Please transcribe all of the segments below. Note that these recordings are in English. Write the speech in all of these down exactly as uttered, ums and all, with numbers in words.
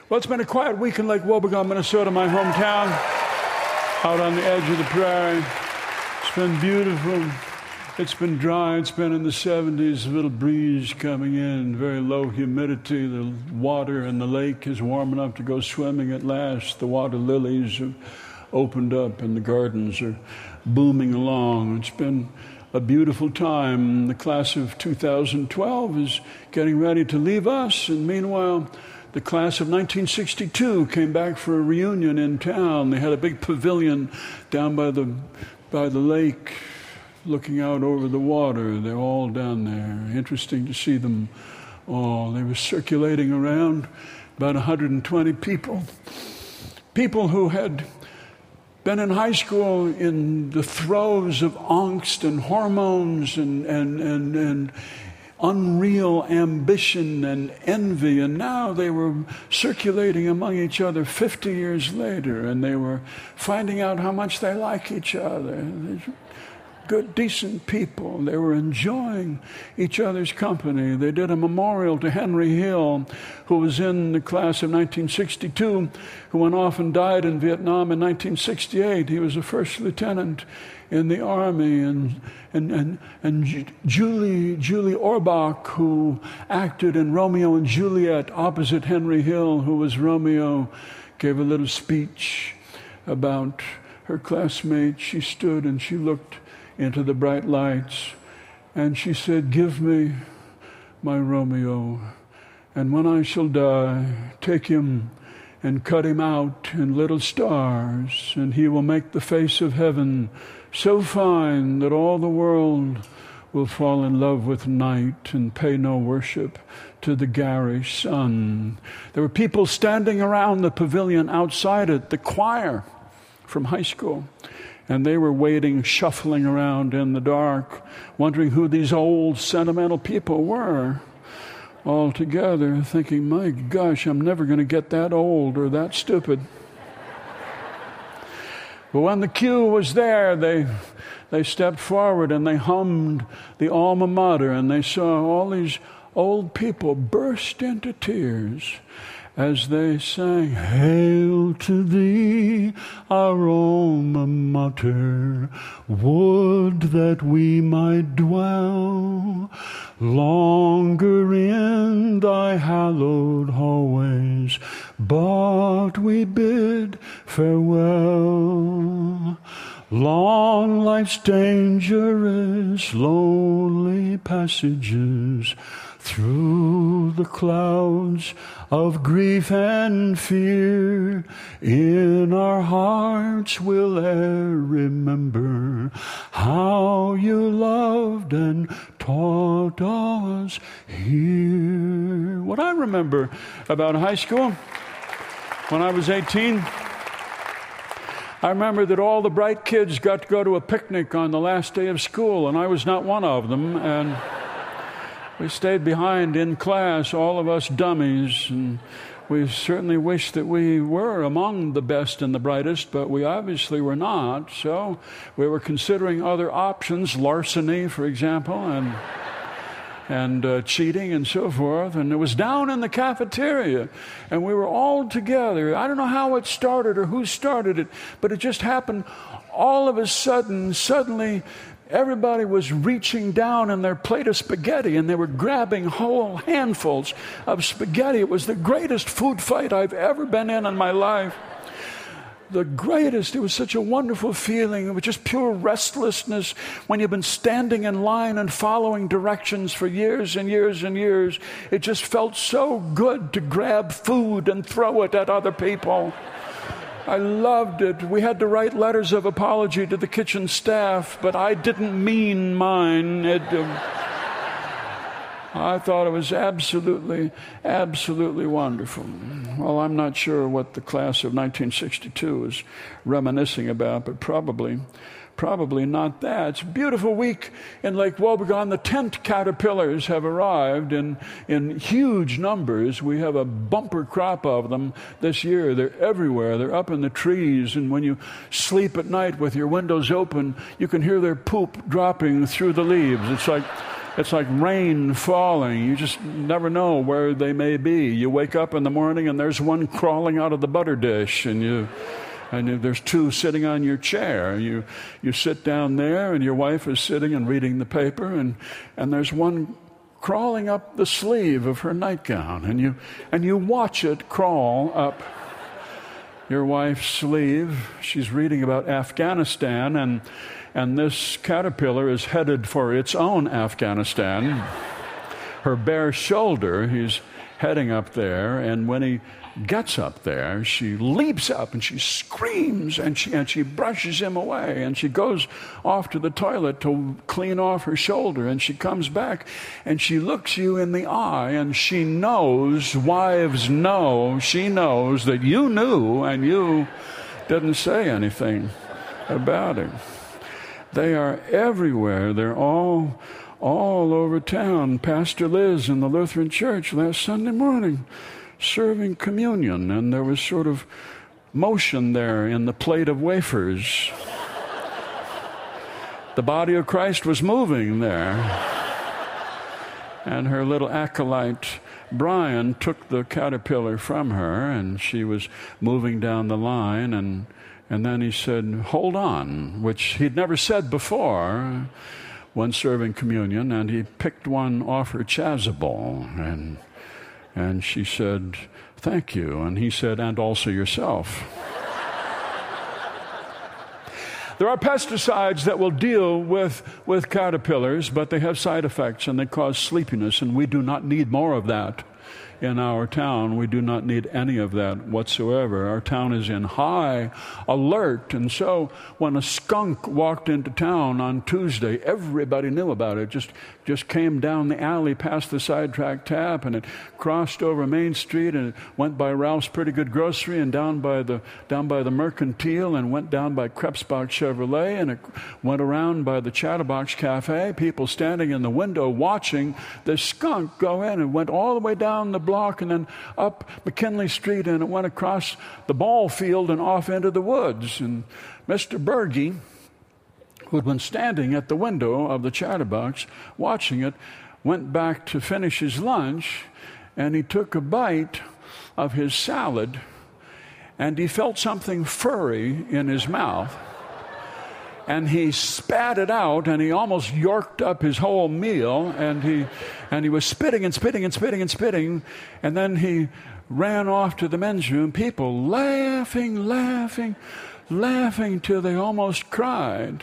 Well, it's been a quiet week in Lake Wobegon, Minnesota, my hometown, out on the edge of the prairie. It's been beautiful. It's been dry. It's been in the seventies, a little breeze coming in, very low humidity. The water in the lake is warm enough to go swimming at last. The water lilies have opened up and the gardens are booming along. It's been a beautiful time. The class of two thousand twelve is getting ready to leave us, and meanwhile, the class of nineteen sixty-two came back for a reunion in town. They had a big pavilion down by the by the lake, looking out over the water. They're all down there. Interesting to see them all. They were circulating around, about one hundred twenty people. People who had been in high school in the throes of angst and hormones and and and, and unreal ambition and envy, and now they were circulating among each other fifty years later, and they were finding out how much they like each other. Good, decent people. They were enjoying each other's company. They did a memorial to Henry Hill, who was in the class of nineteen sixty-two, who went off and died in Vietnam in nineteen sixty-eight. He was a first lieutenant in the Army, and and and, and Julie Julie Orbach, who acted in Romeo and Juliet opposite Henry Hill, who was Romeo, gave a little speech about her classmate. She stood and she looked into the bright lights, and she said, "Give me my Romeo, and when I shall die, take him and cut him out in little stars, and he will make the face of heaven so fine that all the world will fall in love with night and pay no worship to the garish sun." There were people standing around the pavilion outside it, the choir from high school, and they were waiting, shuffling around in the dark, wondering who these old sentimental people were, all together, thinking, my gosh, I'm never going to get that old or that stupid. But when the cue was there, they they stepped forward and they hummed the alma mater, and they saw all these old people burst into tears as they sang, "Hail to thee, our alma mater, would that we might dwell longer in thy hallowed hallways, but we bid farewell. Long life's dangerous, lonely passages through the clouds of grief and fear, in our hearts we'll e'er remember how you loved and taught us here." What I remember about high school, when I was eighteen, I remember that all the bright kids got to go to a picnic on the last day of school, and I was not one of them, and we stayed behind in class, all of us dummies, and we certainly wish that we were among the best and the brightest, but we obviously were not. So we were considering other options, larceny, for example, and and uh, cheating and so forth. And it was down in the cafeteria, and we were all together. I don't know how it started or who started it, but it just happened all of a sudden. Suddenly, everybody was reaching down in their plate of spaghetti, and they were grabbing whole handfuls of spaghetti. It was the greatest food fight I've ever been in in my life. The greatest. It was such a wonderful feeling. It was just pure restlessness when you've been standing in line and following directions for years and years and years. It just felt so good to grab food and throw it at other people. I loved it. We had to write letters of apology to the kitchen staff, but I didn't mean mine. It, um, I thought it was absolutely, absolutely wonderful. Well, I'm not sure what the class of nineteen sixty-two is reminiscing about, but probably, probably not that. It's a beautiful week in Lake Wobegon. The tent caterpillars have arrived in, in huge numbers. We have a bumper crop of them this year. They're everywhere. They're up in the trees, and when you sleep at night with your windows open, you can hear their poop dropping through the leaves. It's like It's like rain falling. You just never know where they may be. You wake up in the morning and there's one crawling out of the butter dish, and you and you, there's two sitting on your chair. You you sit down there and your wife is sitting and reading the paper, and and there's one crawling up the sleeve of her nightgown, and you and you watch it crawl up your wife's sleeve. She's reading about Afghanistan, and and this caterpillar is headed for its own Afghanistan. Her bare shoulder, he's heading up there, and when he gets up there, she leaps up and she screams, and she and she brushes him away, and she goes off to the toilet to clean off her shoulder, and she comes back and she looks you in the eye, and she knows, wives know, she knows that you knew and you didn't say anything about it. They are everywhere. They're all all over town. Pastor Liz in the Lutheran Church last Sunday morning serving communion, and there was sort of motion there in the plate of wafers. The body of Christ was moving there. And her little acolyte, Brian, took the caterpillar from her, and she was moving down the line, and and then he said, "Hold on," which he'd never said before when serving communion, and he picked one off her chasuble, and and she said, "Thank you," and he said, "And also yourself." There are pesticides that will deal with, with caterpillars, but they have side effects and they cause sleepiness, and we do not need more of that in our town. We do not need any of that whatsoever. Our town is in high alert, and so when a skunk walked into town on Tuesday, everybody knew about it. Just just came down the alley past the sidetrack tap, and it crossed over Main Street, and it went by Ralph's Pretty Good Grocery, and down by the down by the Mercantile, and went down by Krebsbach Chevrolet, and it went around by the Chatterbox Cafe. People standing in the window watching the skunk go in, and went all the way down the block and then up McKinley Street, and it went across the ball field and off into the woods. And Mister Berge, who had been standing at the window of the Chatterbox watching it, went back to finish his lunch, and he took a bite of his salad, and he felt something furry in his mouth. And he spat it out, and he almost yorked up his whole meal, and he and he was spitting and spitting and spitting and spitting, and then he ran off to the men's room, people laughing, laughing, laughing till they almost cried.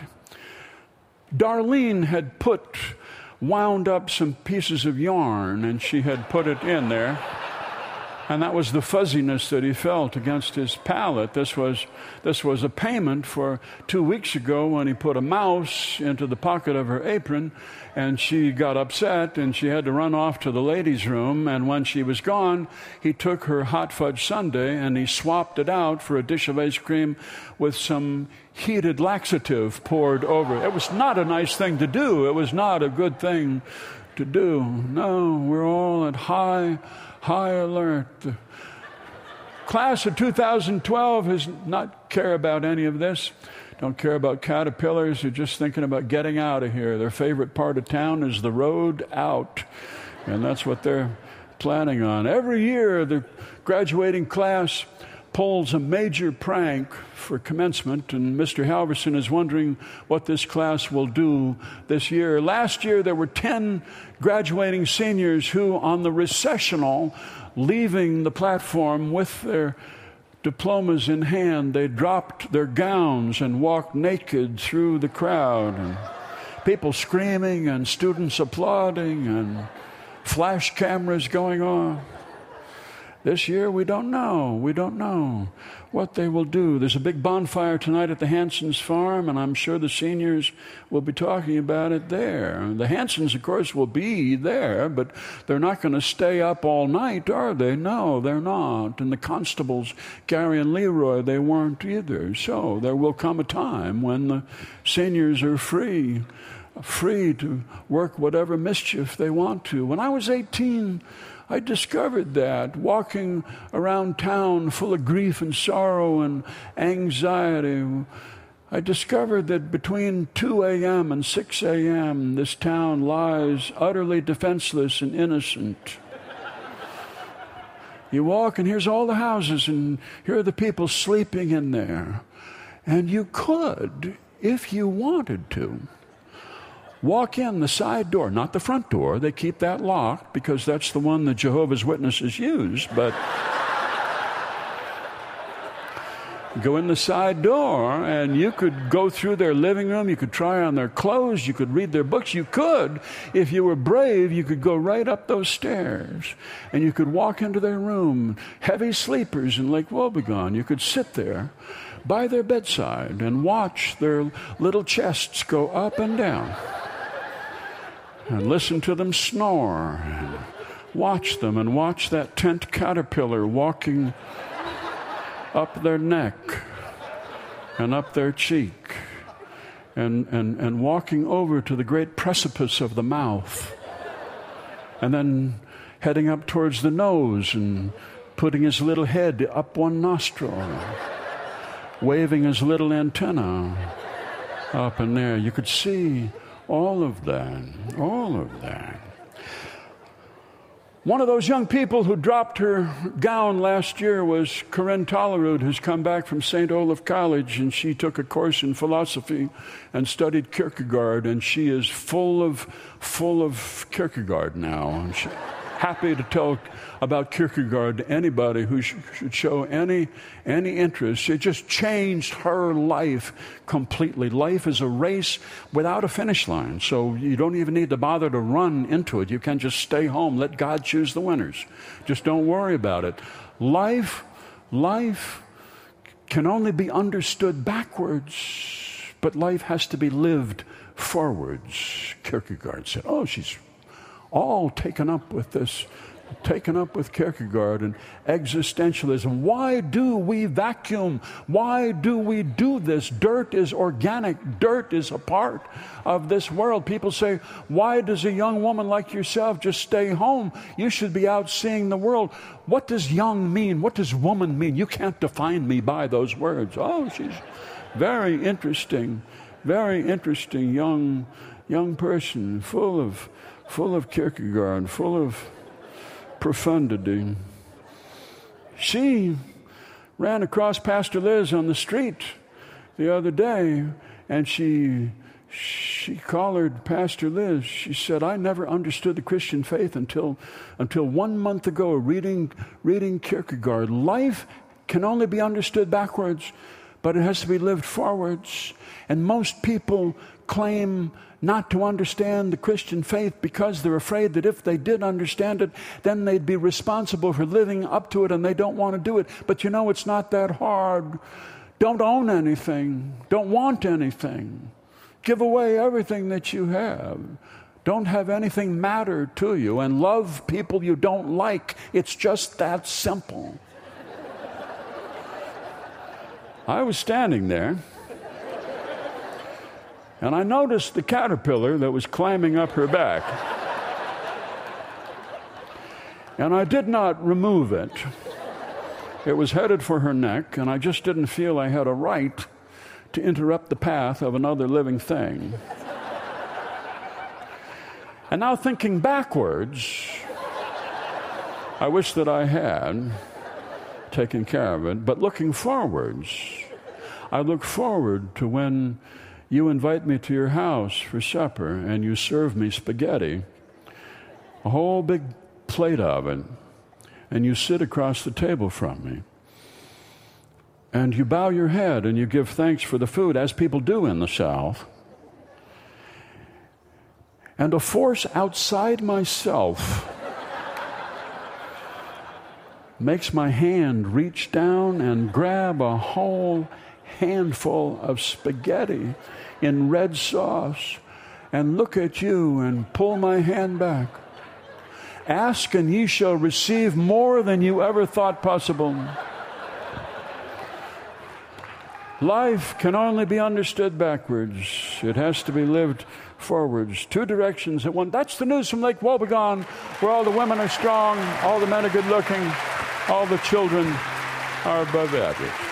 Darlene had put, wound up some pieces of yarn, and she had put it in there. And that was the fuzziness that he felt against his palate. This was this was a payment for two weeks ago when he put a mouse into the pocket of her apron, and she got upset, and she had to run off to the ladies' room. And when she was gone, he took her hot fudge sundae and he swapped it out for a dish of ice cream with some heated laxative poured over it. It was not a nice thing to do. It was not a good thing to do. No, we're all at high High alert. The class of two thousand twelve does not care about any of this. Don't care about caterpillars. They're just thinking about getting out of here. Their favorite part of town is the road out. And that's what they're planning on. Every year, the graduating class pulls a major prank for commencement, and Mister Halverson is wondering what this class will do this year. Last year, there were ten graduating seniors who, on the recessional, leaving the platform with their diplomas in hand, they dropped their gowns and walked naked through the crowd, and people screaming and students applauding and flash cameras going on. This year, we don't know. We don't know what they will do. There's a big bonfire tonight at the Hansons' farm, and I'm sure the seniors will be talking about it there. The Hansons, of course, will be there, but they're not going to stay up all night, are they? No, they're not. And the constables, Gary and Leroy, they weren't either. So there will come a time when the seniors are free, free to work whatever mischief they want to. When I was eighteen, I discovered that, walking around town full of grief and sorrow and anxiety. I discovered that between two a.m. and six a.m., this town lies utterly defenseless and innocent. You walk, and here's all the houses, and here are the people sleeping in there. And you could, if you wanted to, walk in the side door, not the front door. They keep that locked because that's the one that Jehovah's Witnesses use, but go in the side door, and you could go through their living room. You could try on their clothes. You could read their books. You could, if you were brave, you could go right up those stairs, and you could walk into their room. Heavy sleepers in Lake Wobegon. You could sit there by their bedside and watch their little chests go up and down, and listen to them snore, and watch them, and watch that tent caterpillar walking up their neck and up their cheek, and, and, and walking over to the great precipice of the mouth, and then heading up towards the nose and putting his little head up one nostril, waving his little antenna up in there. You could see all of that, all of that. One of those young people who dropped her gown last year was Corinne Tollerud, who's come back from Saint Olaf College, and she took a course in philosophy and studied Kierkegaard, and she is full of, full of Kierkegaard now. And she's happy to tell about Kierkegaard to anybody who sh- should show any, any interest. It just changed her life completely. Life is a race without a finish line, so you don't even need to bother to run into it. You can just stay home. Let God choose the winners. Just don't worry about it. Life, life can only be understood backwards, but life has to be lived forwards. Kierkegaard said, oh, she's all taken up with this, taken up with Kierkegaard and existentialism. Why do we vacuum? Why do we do this? Dirt is organic. Dirt is a part of this world. People say, why does a young woman like yourself just stay home? You should be out seeing the world. What does young mean? What does woman mean? You can't define me by those words. Oh, she's very interesting, very interesting young, young person, full of full of Kierkegaard, full of profundity. She ran across Pastor Liz on the street the other day, and she she collared Pastor Liz. She said, I never understood the Christian faith until until one month ago, reading reading Kierkegaard. Life can only be understood backwards, but it has to be lived forwards. And most people claim not to understand the Christian faith because they're afraid that if they did understand it, then they'd be responsible for living up to it, and they don't want to do it. But you know, it's not that hard. Don't own anything. Don't want anything. Give away everything that you have. Don't have anything matter to you, and love people you don't like. It's just that simple. I was standing there, and I noticed the caterpillar that was climbing up her back. And I did not remove it. It was headed for her neck, and I just didn't feel I had a right to interrupt the path of another living thing. And now, thinking backwards, I wish that I had taken care of it. But looking forwards, I look forward to when you invite me to your house for supper and you serve me spaghetti, a whole big plate of it, and you sit across the table from me. And you bow your head and you give thanks for the food, as people do in the South. And a force outside myself makes my hand reach down and grab a whole handful of spaghetti in red sauce and look at you and pull my hand back. Ask and ye shall receive more than you ever thought possible. Life can only be understood backwards. It has to be lived forwards. Two directions at one. That's the news from Lake Wobegon, where all the women are strong, all the men are good looking, all the children are above average.